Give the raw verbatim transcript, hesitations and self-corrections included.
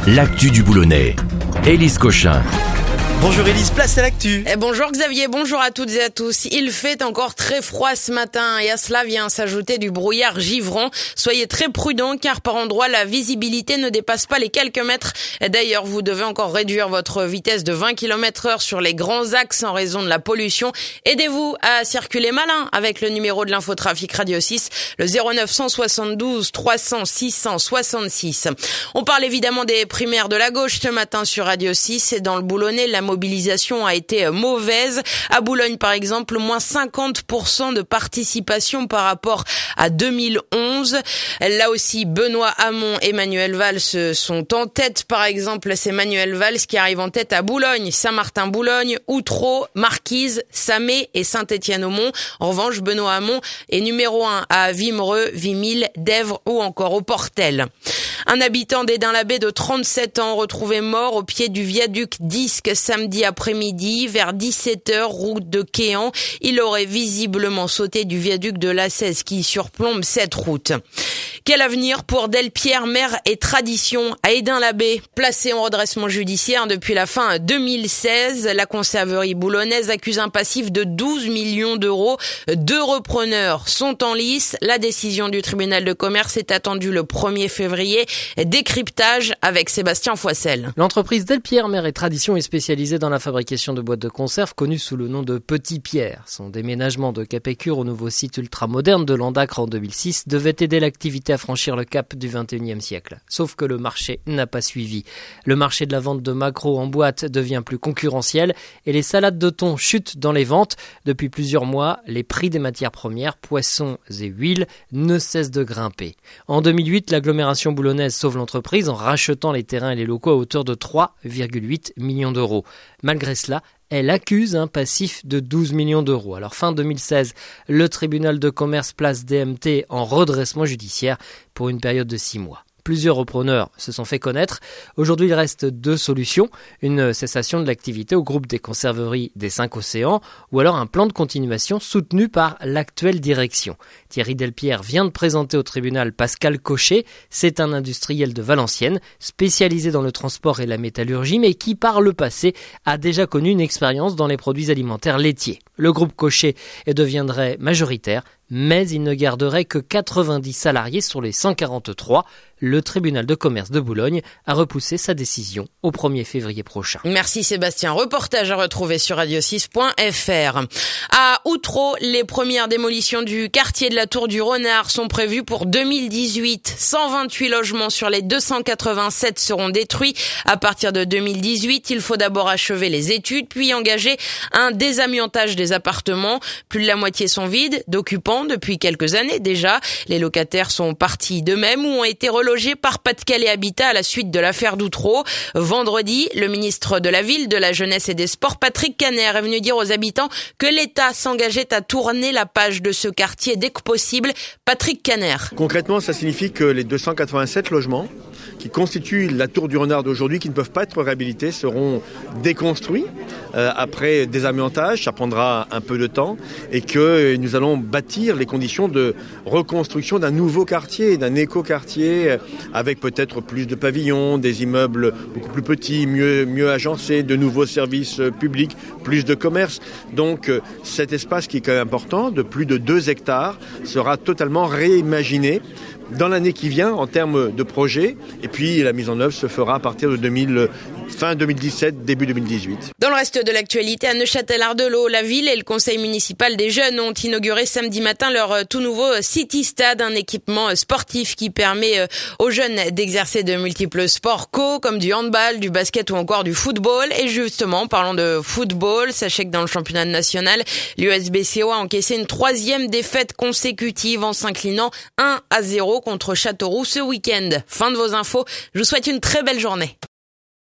l'actu du Boulonnais. Élise Cochin. Bonjour Élise, place à l'actu. Et bonjour Xavier, bonjour à toutes et à tous. Il fait encore très froid ce matin et à cela vient s'ajouter du brouillard givrant. Soyez très prudents car par endroits la visibilité ne dépasse pas les quelques mètres. D'ailleurs, vous devez encore réduire votre vitesse de vingt kilomètres heure sur les grands axes en raison de la pollution. Aidez-vous à circuler malin avec le numéro de l'infotrafic Radio six, le zéro neuf cent soixante-douze trois cents six cent soixante-six. On parle évidemment des primaires de la gauche ce matin sur Radio six et dans le Boulonnais, la mobilisation a été mauvaise. À Boulogne, par exemple, moins cinquante pour cent de participation par rapport à deux mille onze. Là aussi, Benoît Hamon et Manuel Valls sont en tête. Par exemple, c'est Manuel Valls qui arrive en tête à Boulogne, Saint-Martin-Boulogne, Outreau, Marquise, Samé et Saint-Étienne-au-Mont. En revanche, Benoît Hamon est numéro un à Vimereux, Vimille, Dèvres ou encore au Portel. Un habitant d'Edin-la-Baie de trente-sept ans retrouvé mort au pied du viaduc Disque samedi après-midi vers dix-sept heures, route de Quéant. Il aurait visiblement sauté du viaduc de l'A seize qui surplombe cette route. Quel avenir pour Delpierre, Mer et Tradition à Edin-la-Baie? Placée en redressement judiciaire depuis la fin deux mille seize, la conserverie boulonnaise accuse un passif de douze millions d'euros. Deux repreneurs sont en lice. La décision du tribunal de commerce est attendue le premier février. Décryptage avec Sébastien Foissel. L'entreprise Delpierre, Mer et Tradition est spécialisée dans la fabrication de boîtes de conserve connues sous le nom de Petit Pierre. Son déménagement de Capécure au nouveau site ultramoderne de Landacre en deux mille six devait aider l'activité à franchir le cap du vingt et unième siècle. Sauf que le marché n'a pas suivi. Le marché de la vente de maquereaux en boîte devient plus concurrentiel et les salades de thon chutent dans les ventes. Depuis plusieurs mois, les prix des matières premières, poissons et huiles, ne cessent de grimper. En deux mille huit, l'agglomération boulonnaise sauve l'entreprise en rachetant les terrains et les locaux à hauteur de trois virgule huit millions d'euros. Malgré cela, elle accuse un passif de douze millions d'euros. Alors fin deux mille seize, le tribunal de commerce place D M T en redressement judiciaire pour une période de six mois. Plusieurs repreneurs se sont fait connaître. Aujourd'hui, il reste deux solutions. Une cessation de l'activité au groupe des conserveries des cinq océans ou alors un plan de continuation soutenu par l'actuelle direction. Thierry Delpierre vient de présenter au tribunal Pascal Cochet. C'est un industriel de Valenciennes, spécialisé dans le transport et la métallurgie, mais qui, par le passé, a déjà connu une expérience dans les produits alimentaires laitiers. Le groupe Cochet deviendrait majoritaire, mais il ne garderait que quatre-vingt-dix salariés sur les cent quarante-trois. Le tribunal de commerce de Boulogne a repoussé sa décision au premier février prochain. Merci Sébastien. Reportage à retrouver sur radio six point f r. À Outreau, les premières démolitions du quartier de la Tour du Renard sont prévues pour deux mille dix-huit. cent vingt-huit logements sur les deux cent quatre-vingt-sept seront détruits. À partir de deux mille dix-huit, il faut d'abord achever les études, puis engager un désamiantage des appartements. Plus de la moitié sont vides, d'occupants depuis quelques années déjà. Les locataires sont partis d'eux-mêmes ou ont été relogés par Pas-de-Calais Habitat à la suite de l'affaire d'Outreau. Vendredi, le ministre de la Ville, de la Jeunesse et des Sports, Patrick Caner, est venu dire aux habitants que l'État s'engageait à tourner la page de ce quartier dès que possible. Patrick Caner. Concrètement, ça signifie que les deux cent quatre-vingt-sept logements qui constituent la Tour du Renard d'aujourd'hui, qui ne peuvent pas être réhabilités, seront déconstruits euh, après désamiantage. Ça prendra un peu de temps et que nous allons bâtir les conditions de reconstruction d'un nouveau quartier, d'un éco-quartier avec peut-être plus de pavillons, des immeubles beaucoup plus petits, mieux, mieux agencés, de nouveaux services publics, plus de commerce. Donc cet espace qui est quand même important, de plus de deux hectares, sera totalement réimaginé dans l'année qui vient en termes de projet. Et puis la mise en œuvre se fera à partir de deux mille, fin deux mille dix-sept, début deux mille dix-huit. Dans le reste de l'actualité, à Neufchâtel-Ardelot, la ville et le conseil municipal des jeunes ont inauguré samedi matin leur tout nouveau City Stade, un équipement sportif qui permet aux jeunes d'exercer de multiples sports co, comme du handball, du basket ou encore du football. Et justement, parlons de football, sachez que dans le championnat national, l'U S B C O a encaissé une troisième défaite consécutive en s'inclinant un à zéro contre Châteauroux ce week-end. Fin de vos infos, je vous souhaite une très belle journée.